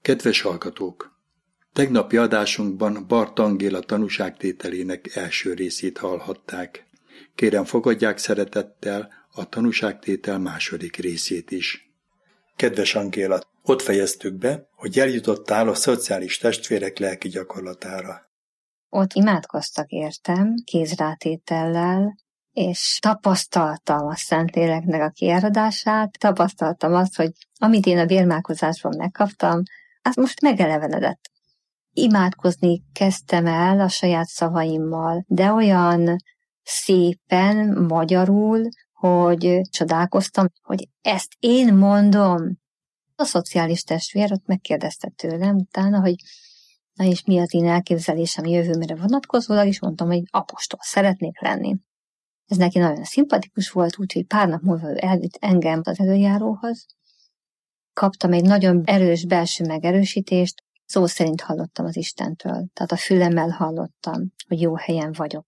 Kedves hallgatók! Tegnapi adásunkban Barth Angéla tanúságtételének első részét hallhatták. Kérem, fogadják szeretettel a tanúságtétel második részét is. Kedves Angéla, ott fejeztük be, hogy eljutottál a szociális testvérek lelki gyakorlatára. Ott imádkoztak értem, kézrátétellel, és tapasztaltam a Szentléleknek a kiáradását, tapasztaltam azt, hogy amit én a vérmálkozásban megkaptam, az most megelevenedett. Imádkozni kezdtem el a saját szavaimmal, de olyan szépen, magyarul, hogy csodálkoztam, hogy ezt én mondom. A szociális testvér ott megkérdezte tőlem utána, hogy na és mi az én elképzelésem jövőmre vonatkozólag, és mondtam, hogy apostol szeretnék lenni. Ez neki nagyon szimpatikus volt, úgyhogy pár nap múlva elvitt engem az előjáróhoz. Kaptam egy nagyon erős belső megerősítést, szó szerint hallottam az Istentől, tehát a fülemmel hallottam, hogy jó helyen vagyok.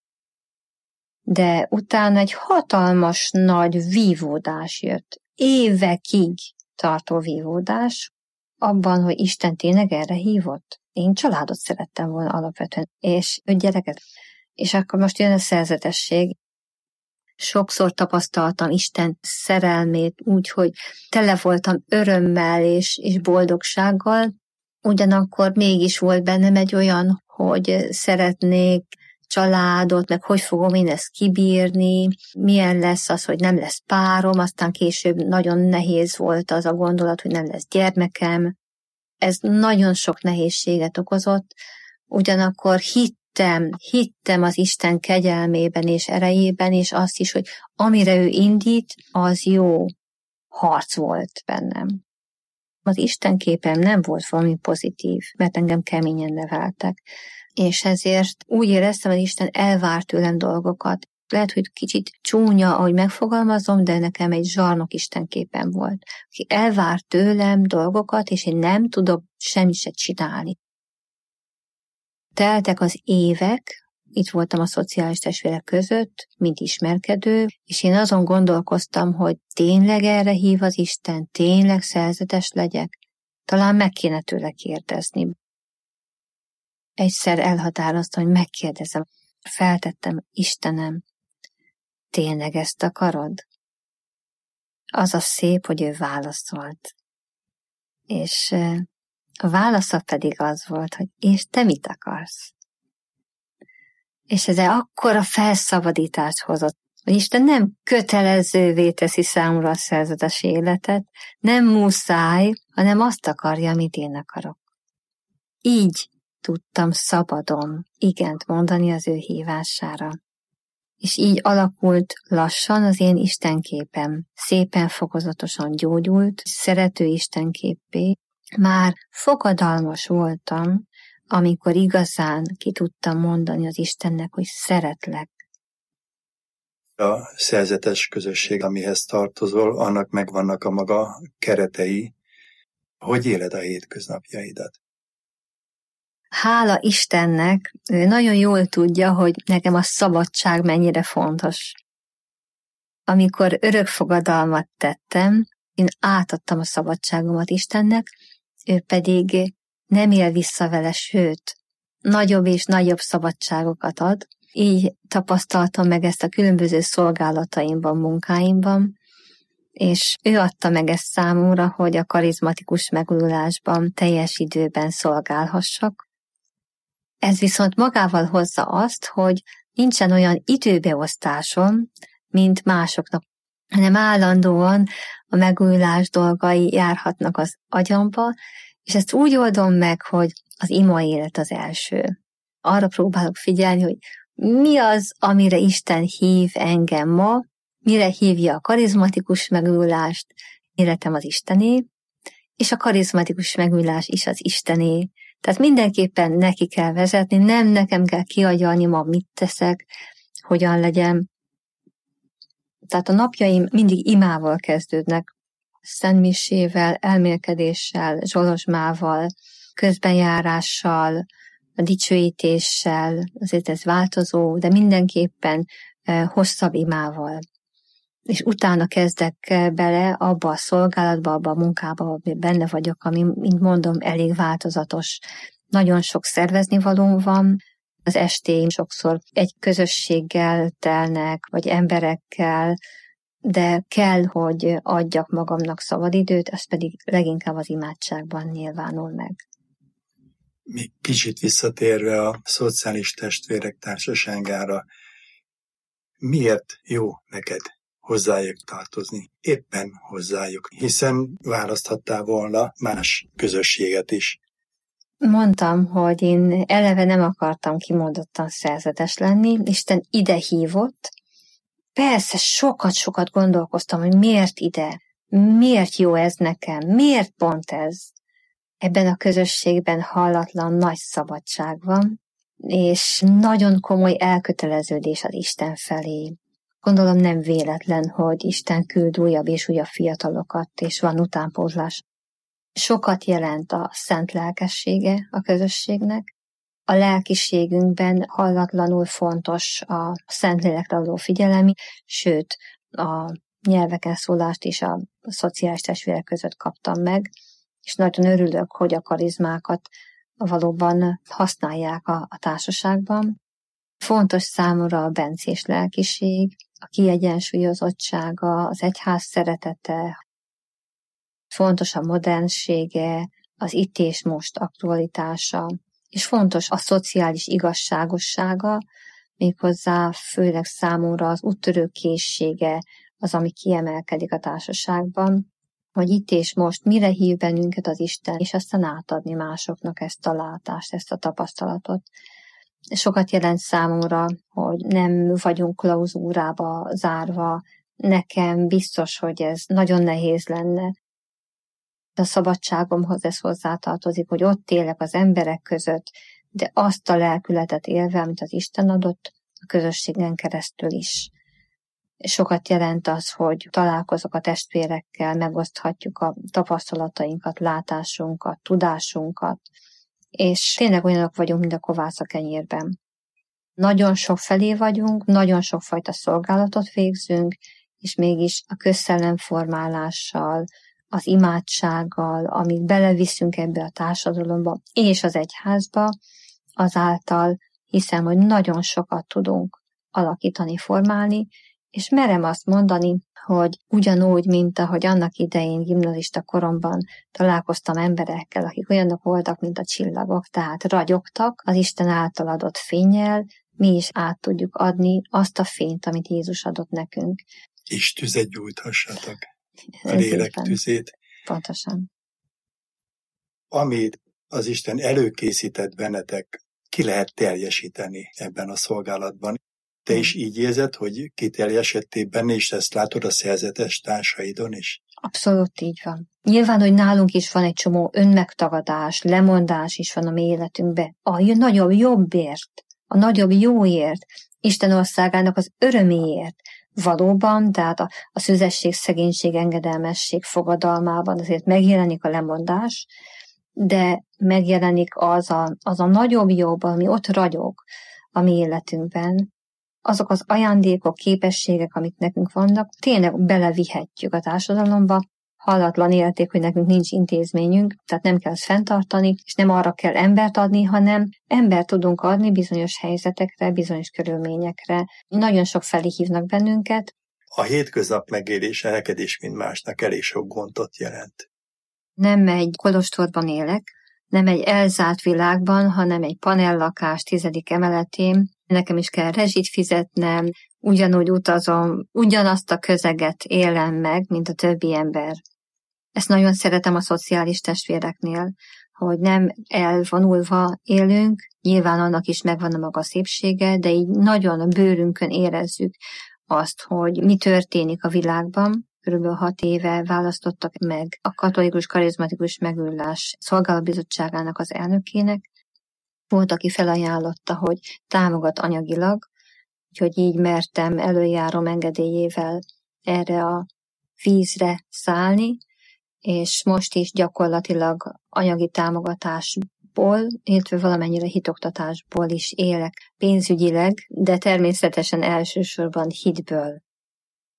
De utána egy hatalmas nagy vívódás jött, évekig tartó vívódás, abban, hogy Isten tényleg erre hívott. Én családot szerettem volna alapvetően, és 5 gyereket. És akkor most jön a szerzetesség. Sokszor tapasztaltam Isten szerelmét úgy, hogy tele voltam örömmel és boldogsággal, ugyanakkor mégis volt bennem egy olyan, hogy szeretnék családot, meg hogy fogom én ezt kibírni, milyen lesz az, hogy nem lesz párom, aztán később nagyon nehéz volt az a gondolat, hogy nem lesz gyermekem. Ez nagyon sok nehézséget okozott, ugyanakkor hittem az Isten kegyelmében és erejében, és azt is, hogy amire ő indít, az jó harc volt bennem. Az Isten képem nem volt valami pozitív, mert engem keményen neveltek, és ezért úgy éreztem, hogy Isten elvár tőlem dolgokat. Lehet, hogy kicsit csúnya, ahogy megfogalmazom, de nekem egy zsarnok Isten képem volt, aki elvár tőlem dolgokat, és én nem tudok semmit se csinálni. Teltek az évek, itt voltam a szociális testvérek között, mint ismerkedő, és én azon gondolkoztam, hogy tényleg erre hív az Isten, tényleg szerzetes legyek. Talán meg kéne tőle kérdezni. Egyszer elhatároztam, hogy megkérdezem. Feltettem, Istenem, tényleg ezt akarod? Az a szép, hogy ő válaszolt. És a válasza pedig az volt, hogy és te mit akarsz? És ez akkora felszabadítást hozott, hogy Isten nem kötelezővé teszi számomra a szerzetes életet, nem muszáj, hanem azt akarja, amit én akarok. Így tudtam szabadon igent mondani az ő hívására. És így alakult lassan az én istenképem, szépen fokozatosan gyógyult, szerető istenképpé. Már fogadalmas voltam, amikor igazán ki tudtam mondani az Istennek, hogy szeretlek. A szerzetes közösség, amihez tartozol, annak megvannak a maga keretei. Hogy éled a hétköznapjaidat? Hála Istennek, ő nagyon jól tudja, hogy nekem a szabadság mennyire fontos. Amikor örökfogadalmat tettem, én átadtam a szabadságomat Istennek, ő pedig nem él vissza vele, sőt, nagyobb és nagyobb szabadságokat ad. Így tapasztaltam meg ezt a különböző szolgálataimban, munkáimban, és ő adta meg ezt számomra, hogy a karizmatikus megújulásban teljes időben szolgálhassak. Ez viszont magával hozza azt, hogy nincsen olyan időbeosztásom, mint másoknak, hanem állandóan a megújulás dolgai járhatnak az agyamba, és ezt úgy oldom meg, hogy az ima élet az első. Arra próbálok figyelni, hogy mi az, amire Isten hív engem ma, mire hívja a karizmatikus megújulást, életem az Istené, és a karizmatikus megújulás is az Istené. Tehát mindenképpen neki kell vezetni, nem nekem kell kiagyalni ma, mit teszek, hogyan legyen. Tehát a napjaim mindig imával kezdődnek, szentmisével, elmélkedéssel, zsolozsmával, közbenjárással, a dicsőítéssel, azért ez változó, de mindenképpen hosszabb imával. és utána kezdek bele abba a szolgálatba, abba a munkába, abban benne vagyok, ami, mint mondom, elég változatos. Nagyon sok szervezni valóm van, az estéim sokszor egy közösséggel telnek, vagy emberekkel, de kell, hogy adjak magamnak szabadidőt, ez pedig leginkább az imádságban nyilvánul meg. Még kicsit visszatérve a szociális testvérek társaságára, miért jó neked hozzájuk tartozni? Éppen hozzájuk, hiszen választhattál volna más közösséget is. Mondtam, hogy én eleve nem akartam kimondottan szerzetes lenni, Isten ide hívott. Persze sokat gondolkoztam, hogy miért ide, miért jó ez nekem, miért pont ez. Ebben a közösségben hallatlan nagy szabadság van, és nagyon komoly elköteleződés az Isten felé. Gondolom nem véletlen, hogy Isten küld újabb és újabb fiatalokat, és van utánpótlás. Sokat jelent a szent lelkessége a közösségnek. A lelkiségünkben hallatlanul fontos a Szentlélekre való figyelem, sőt, a nyelveken szólást is a szociális testvérek között kaptam meg, és nagyon örülök, hogy a karizmákat valóban használják a társaságban. Fontos számomra a bencés lelkiség, a kiegyensúlyozottsága, az egyház szeretete, fontos a modernsége, az itt és most aktualitása, és fontos a szociális igazságossága, méghozzá főleg számomra az úttörő készsége az, ami kiemelkedik a társaságban, hogy itt és most mire hív bennünket az Isten, és aztán átadni másoknak ezt a látást, ezt a tapasztalatot. Sokat jelent számomra, hogy nem vagyunk klauzúrába zárva, nekem biztos, hogy ez nagyon nehéz lenne. De a szabadságomhoz ez hozzátartozik, hogy ott élek az emberek között, de azt a lelkületet élve, amit az Isten adott, a közösségen keresztül is. Sokat jelent az, hogy találkozok a testvérekkel, megoszthatjuk a tapasztalatainkat, látásunkat, tudásunkat, és tényleg olyanok vagyunk, mint a kovász a kenyérben. Nagyon sok felé vagyunk, nagyon sokfajta szolgálatot végzünk, és mégis a közszellemformálással, az imádsággal, amit beleviszünk ebbe a társadalomba és az egyházba, azáltal hiszem, hogy nagyon sokat tudunk alakítani, formálni, és merem azt mondani, hogy ugyanúgy, mint ahogy annak idején gimnazista koromban találkoztam emberekkel, akik olyanok voltak, mint a csillagok, tehát ragyogtak az Isten által adott fénnyel, mi is át tudjuk adni azt a fényt, amit Jézus adott nekünk. És tüzet gyújthassatok, a lélek tüzét. Pontosan. Amit az Isten előkészített bennetek, ki lehet teljesíteni ebben a szolgálatban. Te is így érzed, hogy kiteljesedtél benne, és ezt látod a szerzetes társaidon is? Abszolút így van. Nyilván, hogy nálunk is van egy csomó önmegtagadás, lemondás is van a mi életünkben. A nagyobb jobbért, a nagyobb jóért, Isten országának az öröméért. Valóban, tehát a szüzesség, szegénység, engedelmesség fogadalmában azért megjelenik a lemondás, de megjelenik az a nagyobb jobb, ami ott ragyog a mi életünkben, azok az ajándékok, képességek, amik nekünk vannak, tényleg belevihetjük a társadalomba, hallatlan érték, hogy nekünk nincs intézményünk, tehát nem kell ezt fenntartani, és nem arra kell embert adni, hanem embert tudunk adni bizonyos helyzetekre, bizonyos körülményekre. Nagyon sok felé hívnak bennünket. A hétköznap megélése neked is, mint másnak elég sok gondot jelent. Nem egy kolostorban élek, nem egy elzárt világban, hanem egy panellakás 10. emeletén. Nekem is kell rezsit fizetnem, ugyanúgy utazom, ugyanazt a közeget élem meg, mint a többi ember. Ezt nagyon szeretem a szociális testvéreknél, hogy nem elvonulva élünk, nyilván annak is megvan a maga szépsége, de így nagyon a bőrünkön érezzük azt, hogy mi történik a világban. Körülbelül 6 éve választottak meg a Katolikus Karizmatikus Megújulás Szolgálatbizottságának az elnökének. Volt, aki felajánlotta, hogy támogat anyagilag, úgyhogy így mertem előjárom engedélyével erre a vízre szállni, és most is gyakorlatilag anyagi támogatásból, illetve valamennyire hitoktatásból is élek pénzügyileg, de természetesen elsősorban hitből.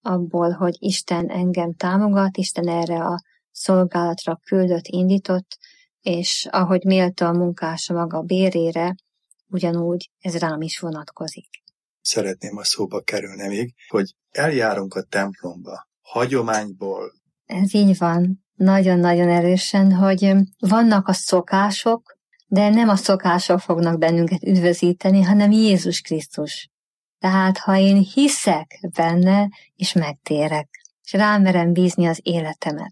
abból, hogy Isten engem támogat, Isten erre a szolgálatra küldött, indított, és ahogy méltó a munkása maga bérére, ugyanúgy ez rám is vonatkozik. Szeretném a szóba kerülni még, hogy eljárunk a templomba hagyományból. Ez így van, nagyon-nagyon erősen, hogy vannak a szokások, de nem a szokások fognak bennünket üdvözíteni, hanem Jézus Krisztus. Tehát, ha én hiszek benne, és megtérek, és rámerem bízni az életemet.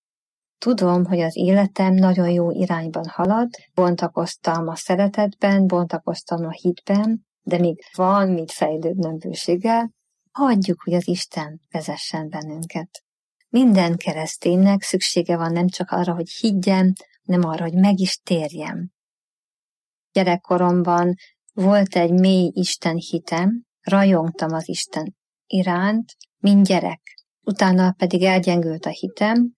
Tudom, hogy az életem nagyon jó irányban halad, bontakoztam a szeretetben, bontakoztam a hitben, de még van mit fejlődnöm bőséggel, hagyjuk, hogy az Isten vezessen bennünket. Minden kereszténynek szüksége van nem csak arra, hogy higgyem, hanem arra, hogy meg is térjem. Gyerekkoromban volt egy mély Isten hitem, rajongtam az Isten iránt, mint gyerek. Utána pedig elgyengült a hitem,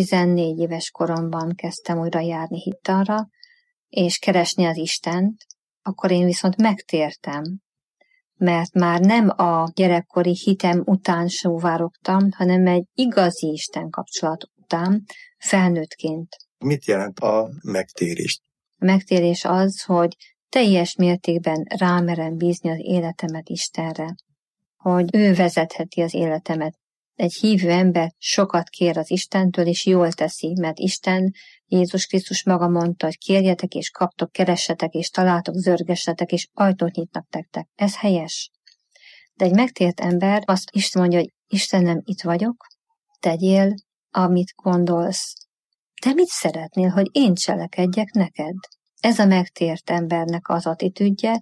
14 éves koromban kezdtem újra járni hittanra, és keresni az Istent, akkor én viszont megtértem, mert már nem a gyerekkori hitem után sóvárogtam, hanem egy igazi Isten kapcsolat után, felnőttként. Mit jelent a megtérés? A megtérés az, hogy teljes mértékben rámerem bízni az életemet Istenre, hogy ő vezetheti az életemet. Egy hívő ember sokat kér az Istentől, és jól teszi, mert Isten, Jézus Krisztus maga mondta, hogy kérjetek és kaptok, keressetek és találtok, zörgessetek és ajtót nyitnak nektek. Ez helyes. De egy megtért ember azt is mondja, hogy Istenem, itt vagyok, tegyél, amit gondolsz. Te mit szeretnél, hogy én cselekedjek neked? Ez a megtért embernek az attitűdje,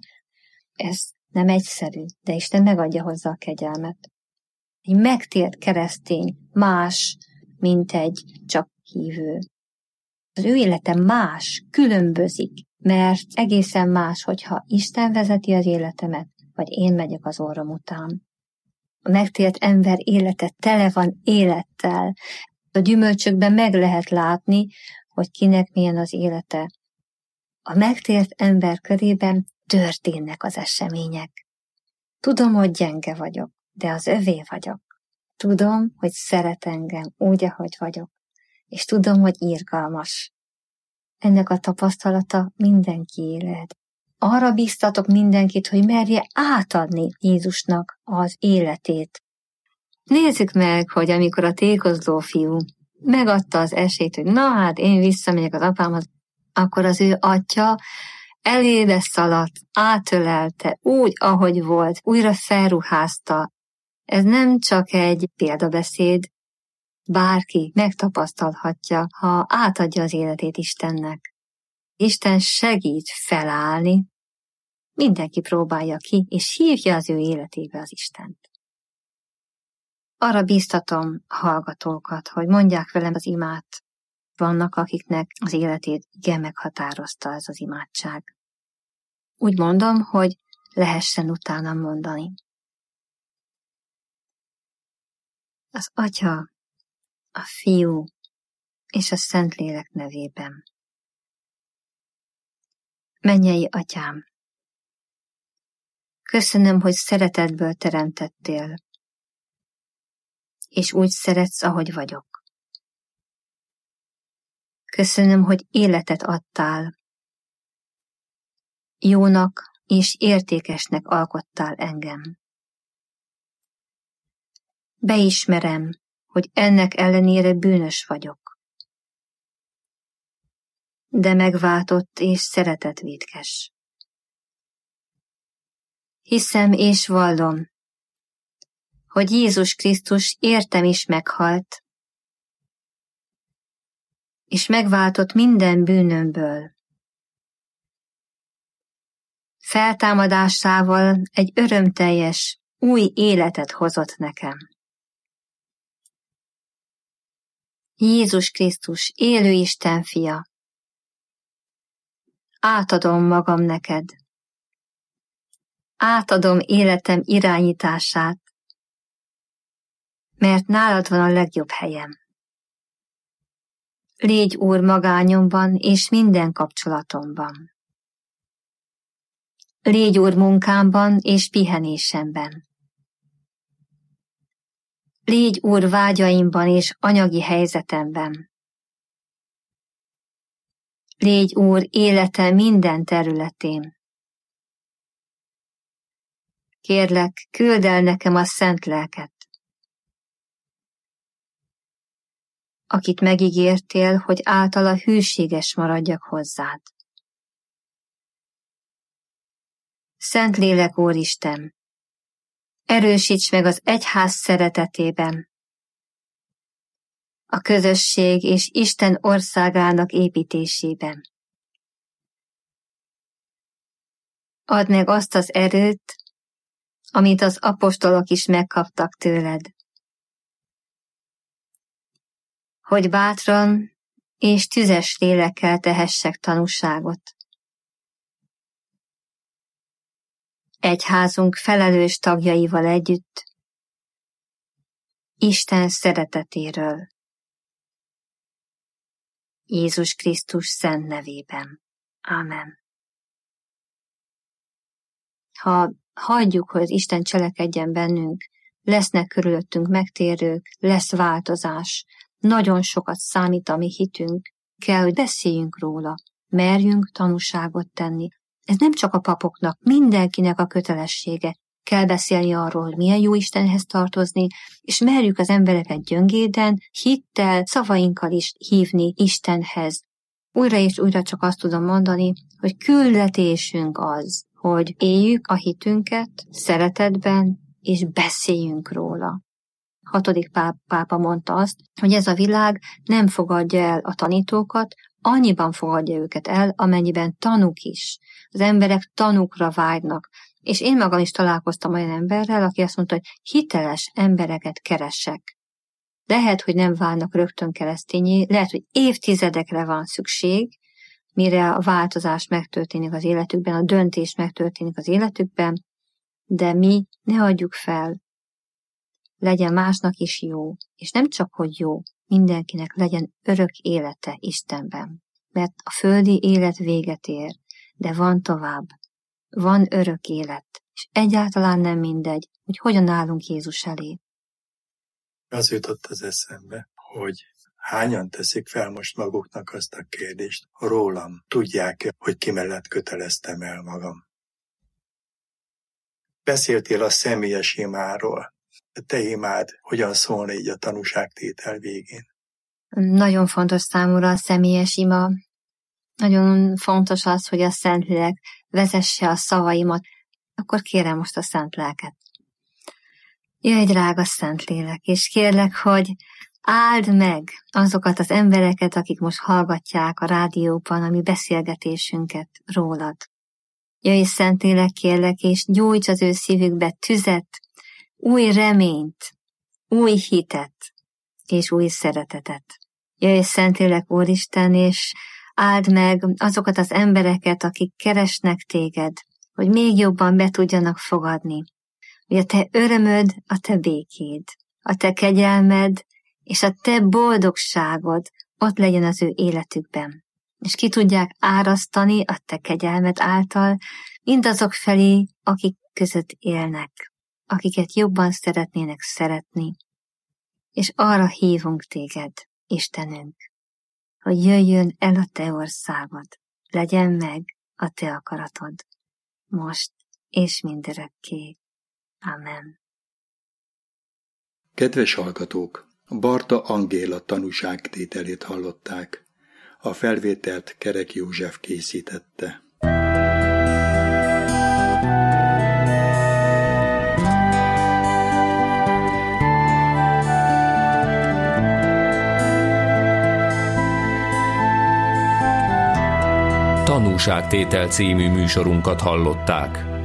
ez nem egyszerű, de Isten megadja hozzá a kegyelmet. Egy megtért keresztény más, mint egy csak hívő. Az ő élete más, különbözik, mert egészen más, hogyha Isten vezeti az életemet, vagy én megyek az orrom után. A megtért ember élete tele van élettel. A gyümölcsökben meg lehet látni, hogy kinek milyen az élete. A megtért ember körében történnek az események. Tudom, hogy gyenge vagyok, de az övé vagyok. Tudom, hogy szeret engem úgy, ahogy vagyok, és tudom, hogy irgalmas. Ennek a tapasztalata mindenki élet. Arra bíztatok mindenkit, hogy merje átadni Jézusnak az életét. Nézzük meg, hogy amikor a tékozló fiú megadta az esélyt, hogy na hát én visszamegyek az apámhoz, akkor az ő atya elébe szaladt, átölelte, úgy, ahogy volt, újra felruházta. Ez nem csak egy példabeszéd, bárki megtapasztalhatja, ha átadja az életét Istennek. Isten segít felállni, mindenki próbálja ki, és hívja az ő életébe az Istent. Arra bíztatom a hallgatókat, hogy mondják velem az imát. Vannak, akiknek az életét igen meghatározta ez az imádság. Úgy mondom, hogy lehessen utána mondani. Az Atya, a Fiú és a Szentlélek nevében. Mennyei Atyám, köszönöm, hogy szeretetből teremtettél, és úgy szeretsz, ahogy vagyok. Köszönöm, hogy életet adtál, jónak és értékesnek alkottál engem. Beismerem, hogy ennek ellenére bűnös vagyok, de megváltott és szeretetvétkes. Hiszem és vallom, hogy Jézus Krisztus értem is meghalt, és megváltott minden bűnömből. Feltámadásával egy örömteljes, új életet hozott nekem. Jézus Krisztus, élő Isten fia, átadom magam neked. Átadom életem irányítását, mert nálad van a legjobb helyem. Légy Úr magányomban és minden kapcsolatomban. Légy Úr munkámban és pihenésemben. Légy Úr vágyaimban és anyagi helyzetemben. Légy Úr élete minden területén. Kérlek, küldd el nekem a szent lelket, akit megígértél, hogy általa hűséges maradjak hozzád. Szent Lélek Úristen, erősíts meg az egyház szeretetében, a közösség és Isten országának építésében. Add meg azt az erőt, amit az apostolok is megkaptak tőled, hogy bátran és tüzes lélekkel tehessek tanúságot. Egyházunk felelős tagjaival együtt Isten szeretetéről. Jézus Krisztus szent nevében. Ámen. Ha hagyjuk, hogy Isten cselekedjen bennünk, lesznek körülöttünk megtérők, lesz változás, nagyon sokat számít a mi hitünk, kell, hogy beszéljünk róla, merjünk tanúságot tenni. Ez nem csak a papoknak, mindenkinek a kötelessége. Kell beszélni arról, hogy milyen jó Istenhez tartozni, és merjük az embereket gyöngéden, hittel, szavainkkal is hívni Istenhez. Újra és újra csak azt tudom mondani, hogy küldetésünk az, hogy éljük a hitünket szeretetben, és beszéljünk róla. 6. pápa mondta azt, hogy ez a világ nem fogadja el a tanítókat, annyiban fogadja őket el, amennyiben tanúk is. Az emberek tanúkra vágynak. És én magam is találkoztam olyan emberrel, aki azt mondta, hogy hiteles embereket keresek. Lehet, hogy nem válnak rögtön keresztényé, lehet, hogy évtizedekre van szükség, mire a változás megtörténik az életükben, a döntés megtörténik az életükben, de mi ne adjuk fel. Legyen másnak is jó, és nem csak, hogy jó, mindenkinek legyen örök élete Istenben. Mert a földi élet véget ér, de van tovább. Van örök élet, és egyáltalán nem mindegy, hogy hogyan állunk Jézus elé. Az jutott az eszembe, hogy hányan teszik fel most maguknak azt a kérdést, rólam tudják-e, hogy ki mellett köteleztem el magam. Beszéltél a személyes imáról. Te imád hogyan szólna így a tanúságtétel végén? Nagyon fontos számomra a személyes ima. Nagyon fontos az, hogy a Szentlélek vezesse a szavaimat. Akkor kérem most a Szent Lelket. Jöjj, drága Szentlélek, és kérlek, hogy áld meg azokat az embereket, akik most hallgatják a rádióban a mi beszélgetésünket rólad. Jöjj, Szentlélek, kérlek, és gyújts az ő szívükbe tüzet, új reményt, új hitet és új szeretetet. Jöjj, Szentlélek, Úristen, és áld meg azokat az embereket, akik keresnek téged, hogy még jobban be tudjanak fogadni, hogy a te örömöd, a te békéd, a te kegyelmed és a te boldogságod ott legyen az ő életükben, és ki tudják árasztani a te kegyelmed által mindazok felé, akik között élnek, akiket jobban szeretnének szeretni, és arra hívunk téged, Istenünk, hogy jöjjön el a te országod, legyen meg a te akaratod, most és mindörökké. Amen. Kedves hallgatók, Barta Angéla tanúságtételét hallották. A felvételt Kerek József készítette. Tanúságtétel című műsorunkat hallották.